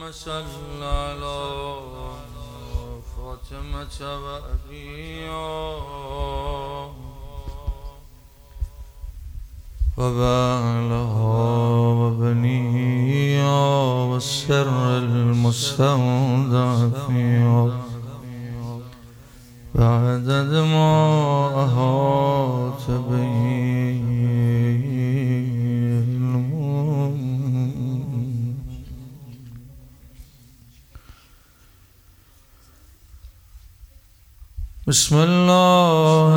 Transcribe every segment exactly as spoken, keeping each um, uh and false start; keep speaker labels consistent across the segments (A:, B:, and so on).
A: صل على فاطمة وأبيها وبعلها وبنيها والسر المستودع فيها بعدد ما أحاط به بسم الله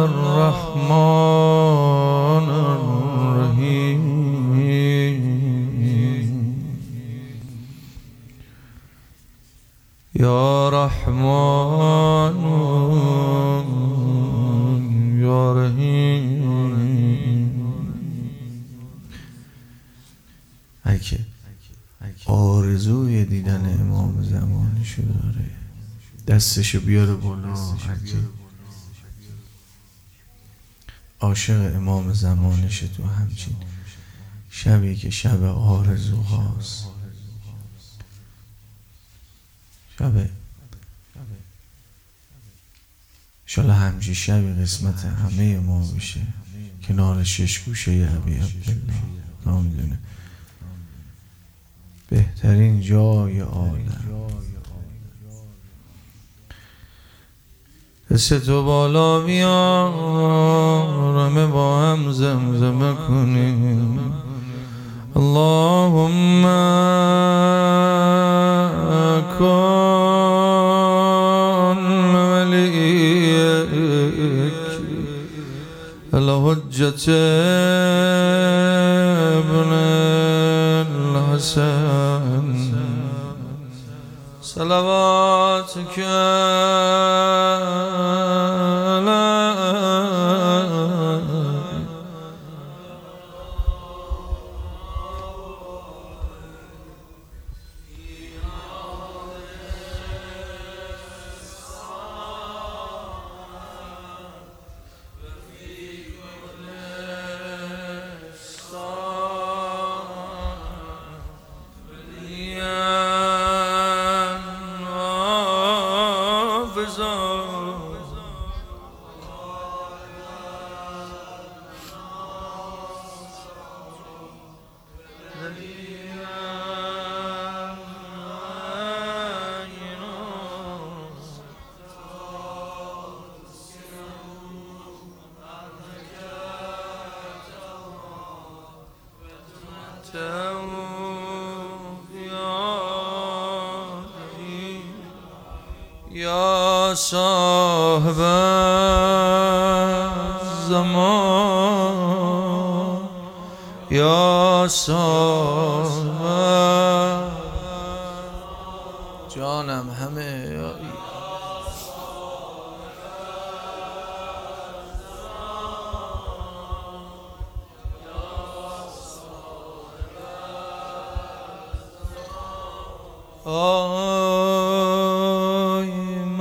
A: الرحمن الرحيم يا رحمن يا رحيم. اگه آرزوی دیدن امام زمانشو داره دستشو بیاره بالا. هرکی عاشق امام زمانشه تو همچین شبی که شب آرزوهاست، شب انشالله همچین شبی قسمت همه ما بشه کنار شش گوشه ابی عبدالله. نمیدونه بهترین جای عالم دست تو بالا بیارمه با هم زمزمه کنیم. اللهم کن ولیک الحجة ابن الحسن صلواتك یا صاحب الزمان یا صاحب جانم همه آی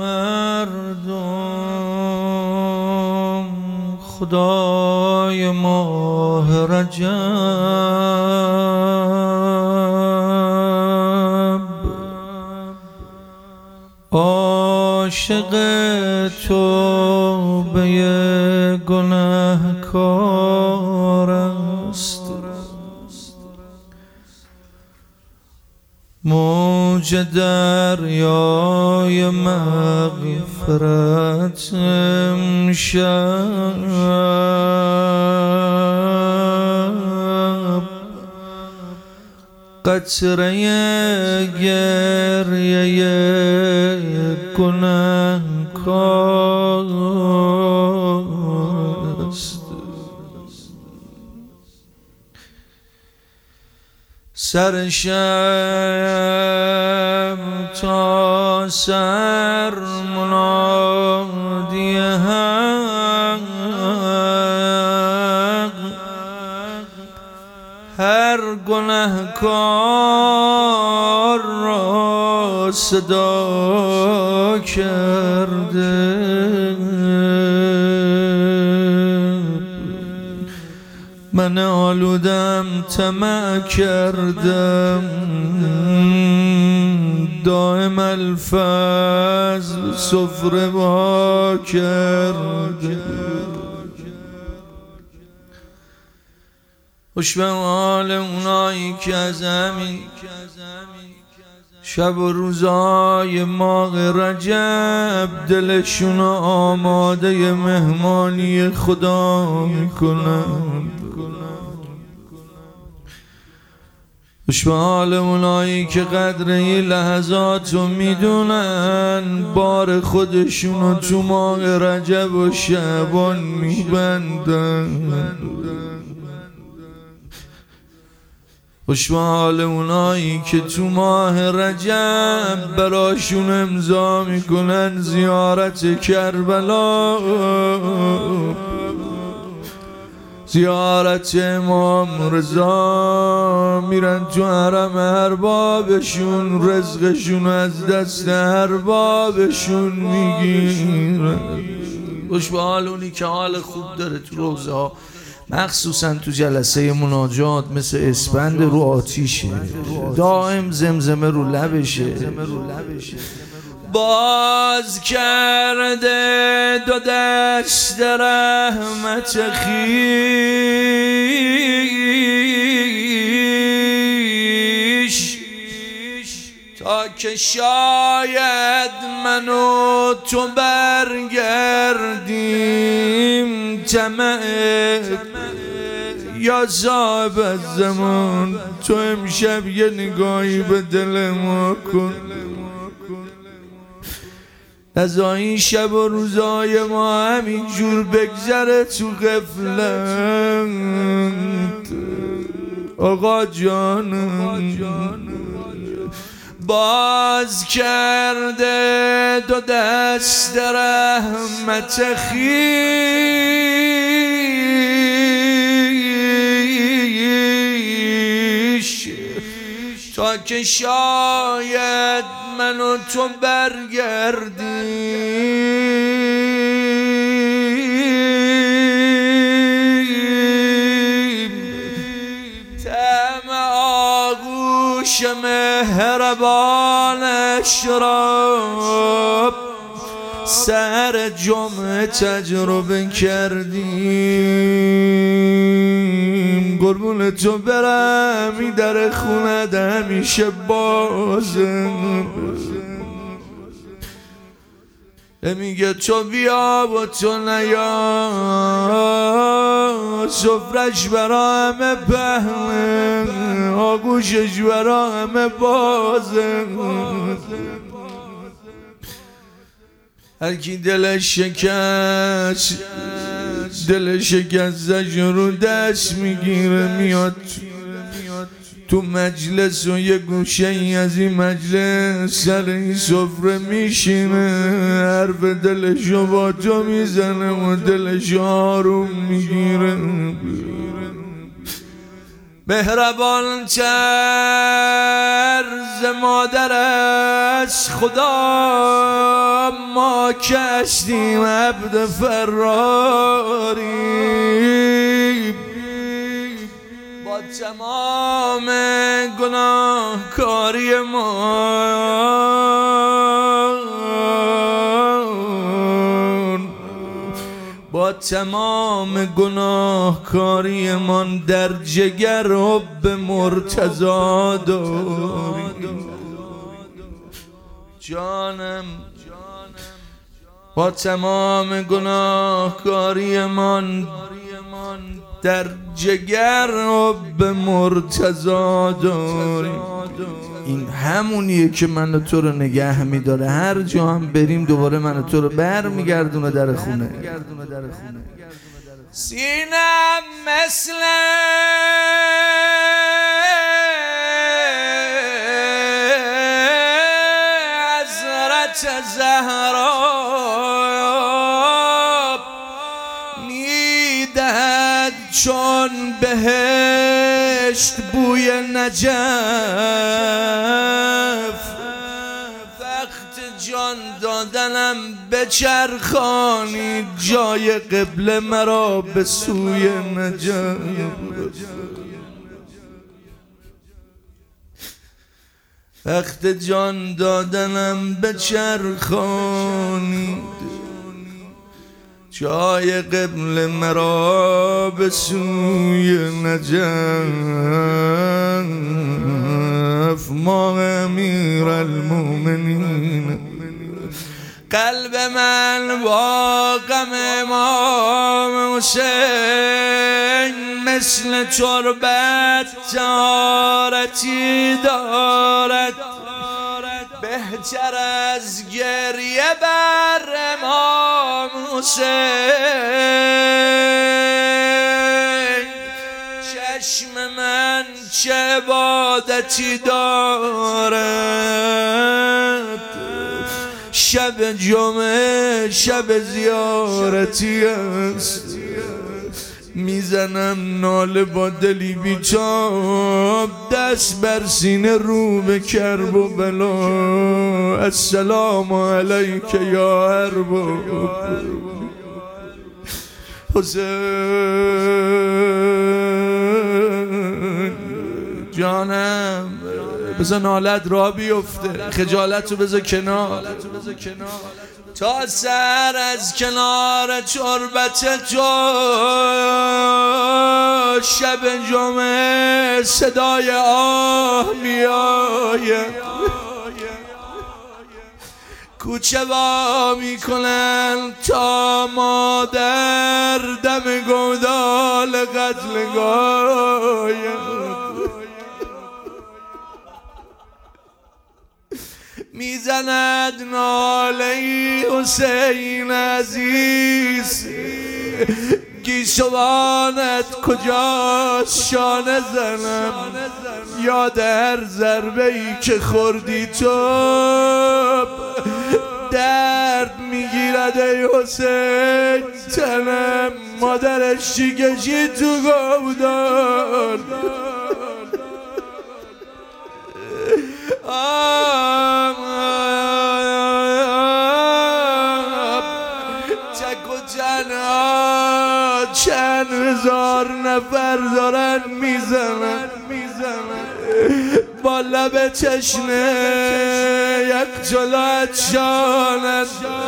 A: مردم خدای ماه رجب عاشق توبه گنهکار است، موج دریای مغفرت امشب قطره گریه گنهکار است. سر شب تا سر منادی حق، هر گنهکار را صدا کرده. من آلودم طمع کردم دائم الفضل سفره با کرده. خوش به حال اونایی که از همین شب و روزای ماه رجب دلشون آماده مهمانی خدا میکنن. خوش به حال اونایی که قدر این لحظات رو میدونن، بار خودشون رو تو ماه رجب و شعبان میبندن. خوش به حال اونایی که تو ماه رجب براشون امضا میکنن زیارت کربلا، زیارت امام رضا، میرن تو حرم اربابشون، رزقشون از دست اربابشون میگیرن. خوش به حال اونی که حال خوب داره تو روزه ها، مخصوصا تو جلسه مناجات مثل اسپند رو آتیشه، دائم زمزمه رو لبشه. باز کرده دو دست رحمت خویش تا که شاید من و تو برگردیم. طمع یا صاحب الزمان تو امشب یه نگاهی به دل ما کن. از این شب و روزای ما همین جور بگذره تو غفلت. آقا جانم باز کرده دو دست رحمت خویش تا که شاید من و تو برگردیم. طمع آغوش مهربانش را سر جمعه تجربه کردیم. قربون تو برم این در خونت همیشه بازه، میگه تو بیا و تو نیا، سفرش برا همه پهنه، آگوشش برا همه بازه. هر کی دلش شکست دلش شکستش رو دست میگیره، میاد تو مجلس و یه گوشه ای از این مجلس سر این سفره میشینه، حرف دلشو با تو میزنه و دلش آروم میگیره. مهربان تر ز مادر از خدا ما کشتیم عبد فراری. با تمام گناهکاری من، با تمام گناهکاری من در جگر حب مرتضی داریم. جانم با تمام گناهکاری من در جگر حب مرتضی داریم. این همونیه که من تو رو نگه میداره، هر جا هم بریم دوباره من تو رو بر میگردونه در خونه. سینم مثل حضرت زهرا میدهد چون بهشت بوی نجف. وقت جان دادنم بچرخانید جای قبله مرا به سوی نجف. وقت جان دادنم به چرخانید، جای قبل مرا به سوی نجف، ما امیر المومنین. قلب من با غم امام حسین مثل تربت طهارتی دارد، بهتر از گریه بر امام حسین. چشم من چه عبادتی دارد، شب جمعه شب زیارتی است. میزنم ناله با دلی بیتاب، دست بر سینه رو به کرب و بلا. السلام علیک یا ارباب حسین جانم. بذار نالت را بیفته، خجالت رو بذار کنار، تا سر از کنار تربت تو شب جمعه صدای آه میآید. کوچه وا میکنن تا مادر دم گودال قتلگاه. میزند ناله حسین عزیز، گیسوانت کجاست شانه زنم، یاد هر ضربه ای که خوردی تو درد میگیرد ای حسین تنم. مادرش چی کشید تو گودال، تک و تنها چند هزار نفر دارن میزنن با لب تشنه یک جلوت شانت،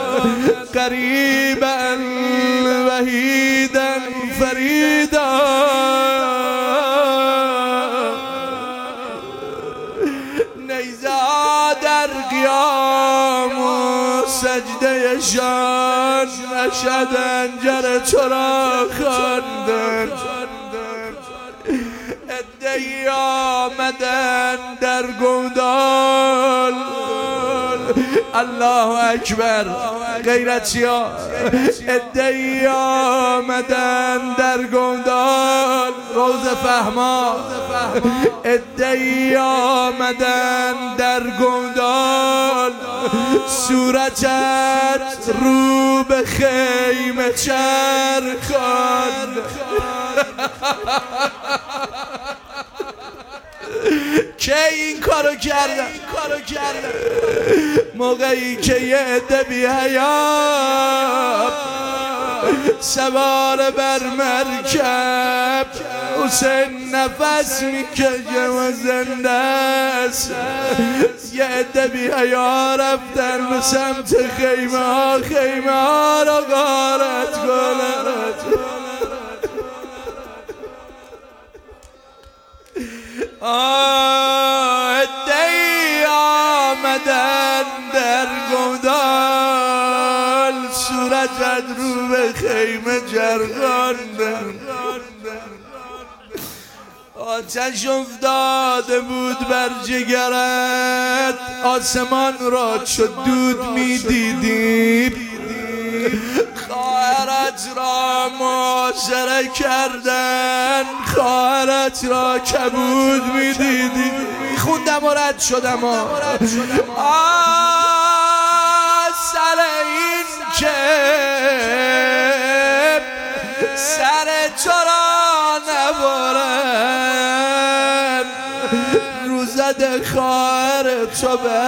A: قریبا وحیدا فریدا. نیزه در قیام و سجده شان، اشهد انجر تو را خواندن. عده‌ای آمدن در گودال، الله اکبر غیرتی ها. عده‌ای آمدن در گودال، روز فهما. عده‌ای آمدن در گودال، صورتت رو به خیمه چرخان. که این کارو کردن موقعی که یه عده بی حیا سوار بر مرکب، حسین نفس میکشه و زنده است. یه عده بی حیا رفتن به سمت خیمه ها، خیمه ها را غارت کنند. عده‌ای آمدن در گودال، صورتت رو به خیمه چرخاندن. آتش افتاده بود بر جگرت، آسمان را چو دود میدیدی. خواهرت را معاشره کردن، خواهرت را کبود میدیدی. خوندم و رد شدم آه سر این که سر تو را نبارن، رو زده خواهر تو بر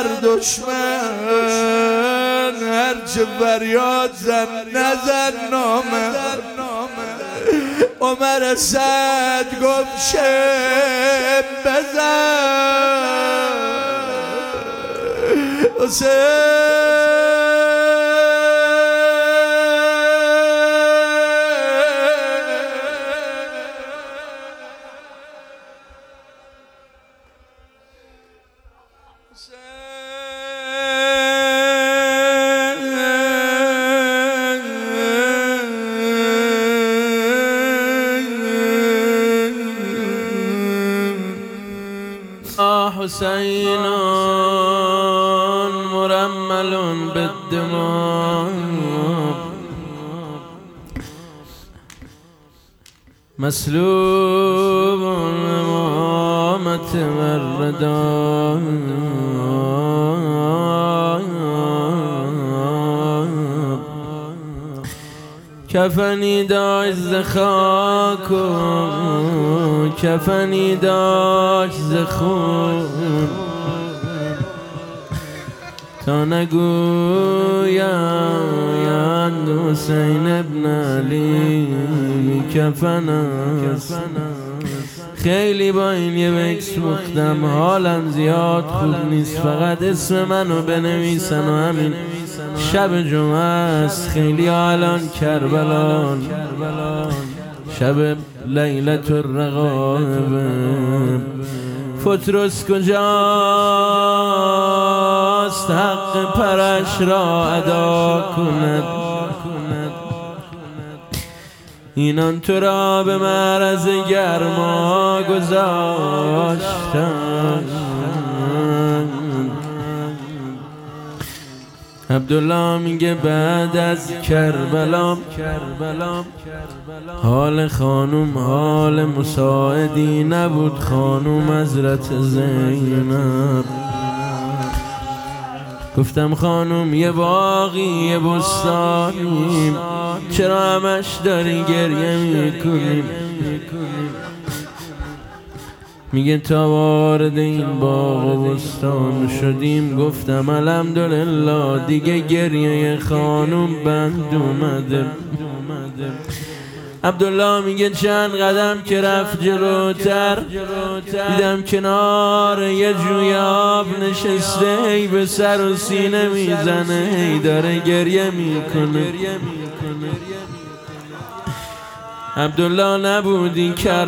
A: دشمن. هرچه فریاد زن نزن نامه. عمر سعد گفت شب بزن،
B: حسين مرمل بالدماء مسلوب الإمامة والرداء کفنی داشت ز خاک و کفنی داشت ز خون تا نگویند حسین ابن علی کفن است. خیلی با این یه بیت سوختم، حالم زیاد خوب نیست، فقط اسم منو بنویسن و همین شب جمعه است. خیلی الان کربلان، شب لیلت الرغائب. فترس کجاست حق پرش را ادا کند؟ اینان تو را به معرض گرما گذاشتند. عبدالله میگه بعد از کربلا حال خانوم حال مساعدی نبود. خانوم حضرت زینب گفتم خانوم یه باغی یه بستانی، چرا همش داری گریه میکنیم؟ میگه تا وارد این باغ و بستان شدیم گفتم الحمدلله دیگه گریه خانوم بند اومده. عبدالله میگه چند قدم که رفت جلوتر دیدم کنار یه جوی آب نشسته، ای به سر و سینه میزنه، ای داره گریه میکنه. عبدالله نبودی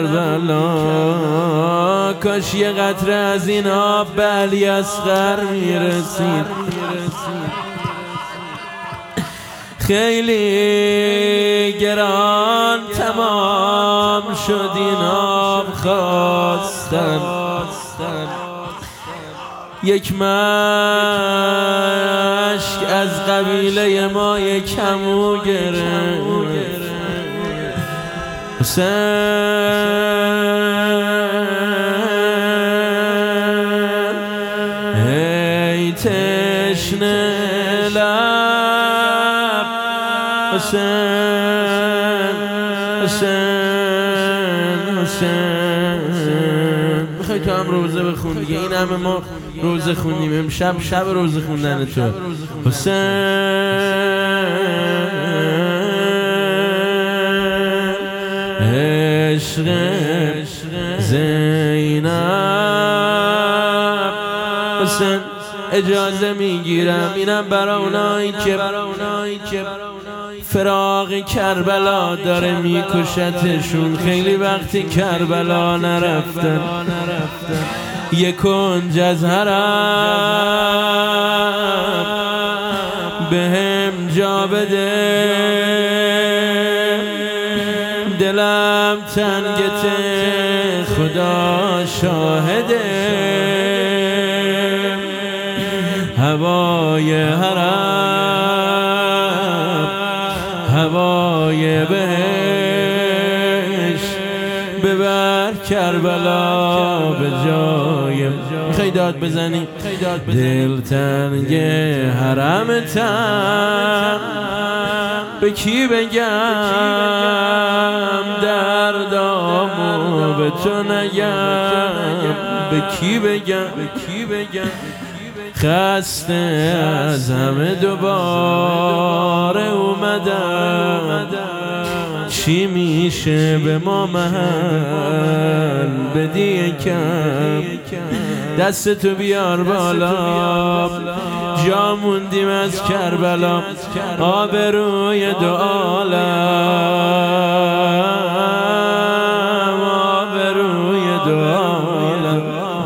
B: کربلا، کاش یه قطره از این آب به علی اصغر میرسید. خیلی گران تمام شد این آب خواستن، یک مشک از قبیله ما یک کمو گرفت. حسین ای تشنه لب، حسین حسین حسین. میخوای تو هم روزه بخون دیگه، این همه ما روزه خوندیم، امشب شب روزه خوندن تو. حسین عشق زینب. حسین اجازه میگیرم اینم برای اونایی که فراق کربلا داره میکشتشون، خیلی وقتی کربلا نرفتن، یک کنج از حرم به هم جا بده، دلم تنگته خدا شاهده، هوای حرم هوای بهش، ببر کربلا به جایم. میخوای داد بزنی؟ دل تنگ حرمتم، به کی بگم دردامو به تو نگم؟ به کی بگم خسته از همه دوباره اومدم، چی میشه به ما محل بدی کم دست تو بیار بالا جا موندیم از کربلا آبروی دو عالم آبروی دو عالم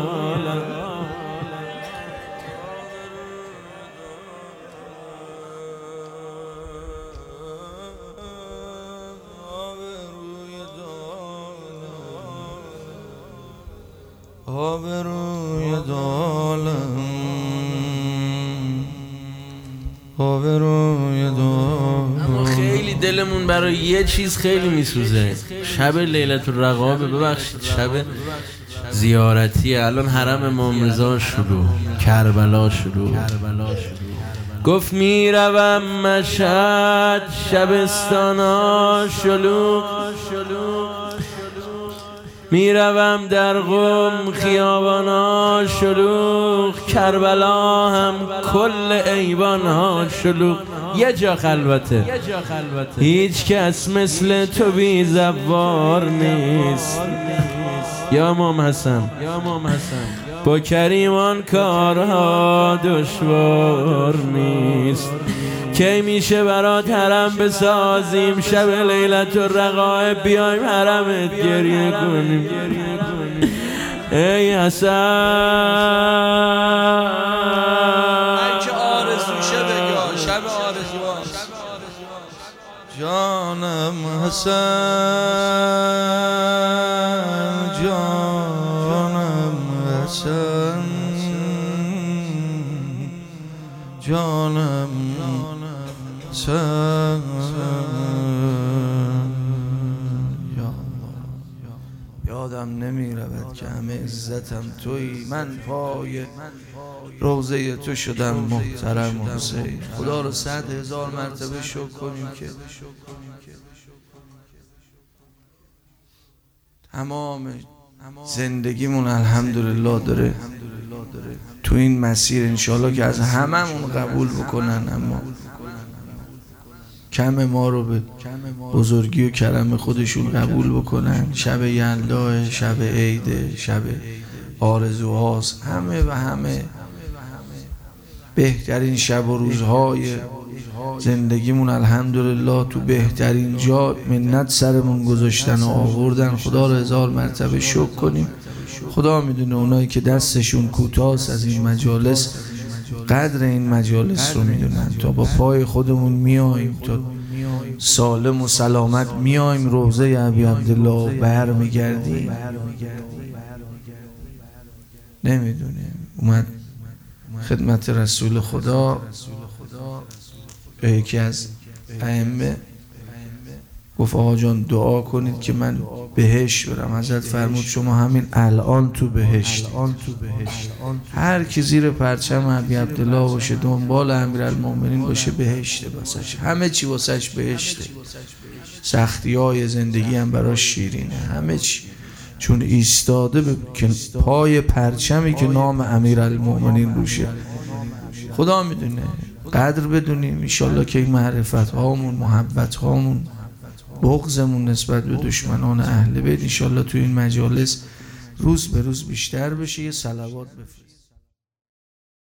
A: آبروی دو عالم آبروی دو عالم.
B: اما خیلی دلمون برای یه چیز خیلی میسوزه. شب لیلة الرقابه، ببخشید شب زیارتی، الان حرم امام رضا شروع، کربلا شروع. گفت میروم مشهد شبستانا شلوغ، میروم در قم خیابانا شلوغ، کربلا هم کل ایوانها شلوغ. یه جا خلوته، هیچ کس مثل تو بی زوار نیست. یا امام حسن با کریمان کارها دشوار نیست. کی میشه برات حرم بسازیم، شب لیلة الرقائب بیایم حرمت گریه کنیم. ای حسن
A: که آرزوشه بگا، شب آرزوهاست. جانم حسن جانم حسن جانم حسن یادم نمی رود که همه عزتم تویی، من پای روضه تو شدم محترم حسین. خدا رو صد هزار مرتبه شکر کنیم که تمام زندگیمون الحمدلله داره تو این مسیر، انشالله که از هممون قبول بکنن، اما کم ما رو به بزرگی و کرم خودشون قبول بکنن. شب یلدا، شب عید، شب آرزوهاست، همه و همه بهترین شب و روزهای زندگیمون الحمدلله تو بهترین جا منت سرمون گذاشتن و آوردن. خدا رو هزار مرتبه شکر کنیم. خدا میدونه اونایی که دستشون کوتاست از این مجالس قدر این مجالس رو میدونن. تا با پای خودمون میایم، تا سالم و سلامت میایم روضه ابی عبدالله بر میگردیم. نمیدونیم اومد خدمت رسول خدا، یکی از ائمه گفت آقا جان دعا کنید که من بهشت برم. حضرت فرمود شما همین الان تو بهشت. هر کی زیر پرچم ابی عبدالله باشه، دنبال امیرالمومنین باشه، بهشته واسش، همه چی واسش بهشته. سختی های زندگی هم براش شیرینه، همه چی، چون ایستاده به پای پرچمی که نام امیرالمومنین روشه. خدا میدونه، قدر بدونیم انشالله که این معرفت هامون، محبت هامون، بغضمون نسبت به دشمنان اهل بیت انشالله تو این مجالس روز به روز بیشتر بشه. یه صلوات بفرست.